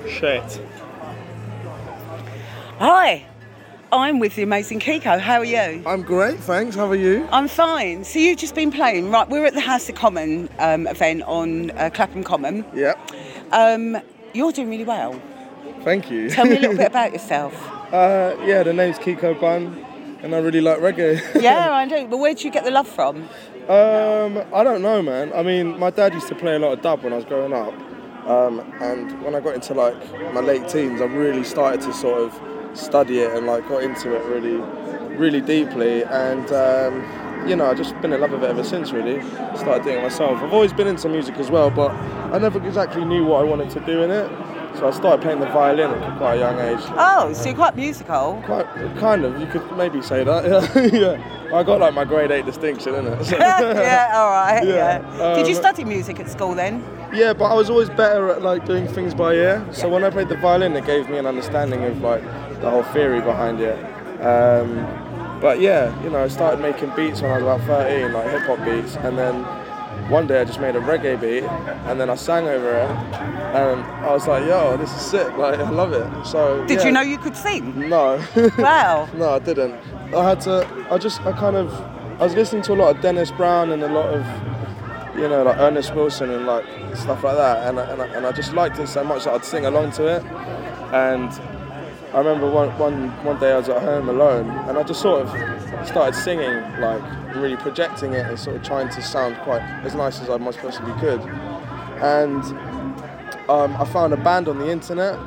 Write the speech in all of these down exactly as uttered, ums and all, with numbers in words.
Shit. Hi, I'm with the amazing Kiko. How are you? I'm great, thanks. How are you? I'm fine. So you've just been playing, right? We're at the House of Common um, event on uh, Clapham Common. Yep. Um, you're doing really well. Thank you. Tell me a little bit about yourself. Uh, yeah, the name's Kiko Bun, and I really like reggae. Yeah, I do. But where did you get the love from? Um, I don't know, man. I mean, my dad used to play a lot of dub when I was growing up, um, and when I got into like my late teens, I really started to sort of study it and like got into it really, really deeply. And um, you know, I've just been in love with it ever since. Really, started doing it myself. I've always been into music as well, but I never exactly knew what I wanted to do in it. So I started playing the violin at quite a young age. Oh, so you're quite musical. Quite, kind of. You could maybe say that. Yeah. yeah. I got like my grade eight distinction, innit? So. Yeah, all right. Yeah. Yeah. Um, Did you Um, study music at school then? Yeah, but I was always better at like doing things by ear. So when I played the violin, it gave me an understanding of like the whole theory behind it. Um, but yeah, you know, I started making beats when I was about thirteen, like hip hop beats, and then one day I just made a reggae beat, and then I sang over it, and I was like, yo, this is sick, like I love it. So Did yeah. you know you could sing? No. Wow. No, I didn't. I had to, I just, I kind of, I was listening to a lot of Dennis Brown and a lot of, you know, like Ernest Wilson and like stuff like that, and I, and I, and I just liked it so much that I'd sing along to it. And I remember one, one, one day I was at home alone, and I just sort of started singing, like really projecting it and sort of trying to sound quite as nice as I most possibly could. And um, I found a band on the internet,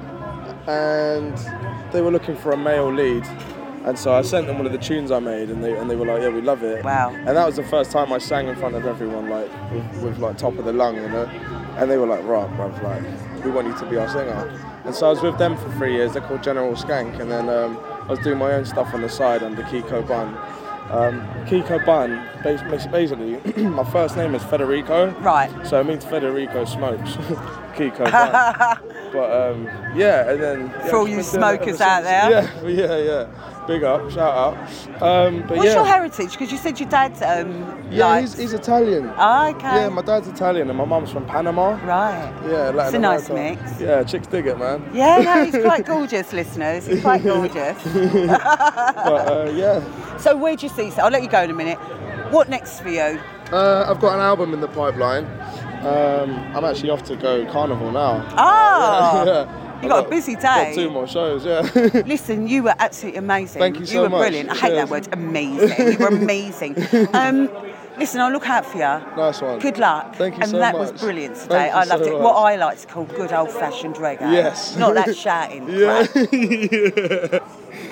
and they were looking for a male lead. And so I sent them one of the tunes I made, and they and they were like, yeah, we love it. Wow. And that was the first time I sang in front of everyone, like with, with like top of the lung, you know. And they were like, right, bruv, like we want you to be our singer. And so I was with them for three years. They're called General Skank, and then um, I was doing my own stuff on the side under Kiko Bun. Um, Kiko Bun, basically, my first name is Federico. Right. So it means Federico smokes. Kiko Bun. But um, yeah, and then yeah, for all you smokers out there. Yeah, yeah, yeah. Big up, shout out. Um, but What's yeah. your heritage? Because you said your dad. Um, Yeah, liked... he's, he's Italian. Oh, okay. Yeah, my dad's Italian and my mum's from Panama. Right. Yeah, Latin It's a nice America. mix. Yeah, chicks dig it, man. Yeah, no, he's quite gorgeous, listeners. He's quite gorgeous. But uh, yeah. So where do you see? So I'll let you go in a minute. What next for you? Uh, I've got an album in the pipeline. Um, I'm actually off to go Carnival now. Oh, yeah, yeah. you got, got a busy day. Got two more shows, yeah. Listen, you were absolutely amazing. Thank you so You were much. brilliant. I hate Cheers. that word, amazing. You were amazing. Um, listen, I'll look out for you. Nice one. Good luck. Thank you and so that much. was brilliant today. Thank you I loved so it. much. What I like to call good old-fashioned reggae. Yes. Not that shouting Yeah. crap. Yeah.